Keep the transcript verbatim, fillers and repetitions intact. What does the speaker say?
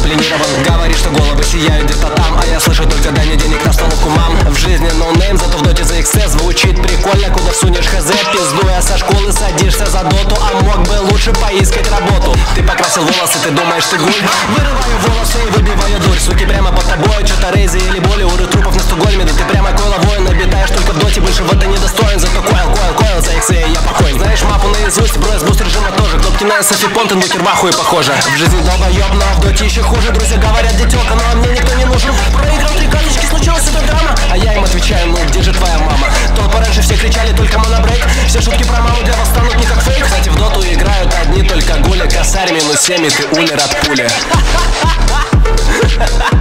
дисциплинирован. Говорит, что головы сияют где-то там, а я слышу только дай мне денег на столовку, мам. В жизни ноунейм, зато в доте за эксцесс звучит прикольно. Куда всунешь хз, пиздуя со школы садишься за доту, а мог бы лучше поискать работу. Ты покрасил волосы, ты думаешь, ты гуль. Вырываю волосы и выбиваю дурь. Суки прямо под тобой, что-то рейзи или боли. Уры трупов на Стокгольме, да ты прямо койло воин. Обитаешь только в доте, больше воды недостоин. Зато койл, койл, койл, за иксы я покоен. Знаешь мапу наизусть, брось, буст режима тоже. Кнопки на эс эф и понт, инвокер в ахуе похоже. В жизни долбоёб, но в доте еще хуже. Друзья говорят, детёнка, но мне никто не нужен. Проиграл три карточки, случилась эта драма. А я им отвечаю, ну где же твоя мама? Толпа раньше все кричали, только монобрейк. Все шутки про маму для вас станут не как фейк. Кстати, в доту играют одни только гули. Косарь минус семь, и ты улер от пули.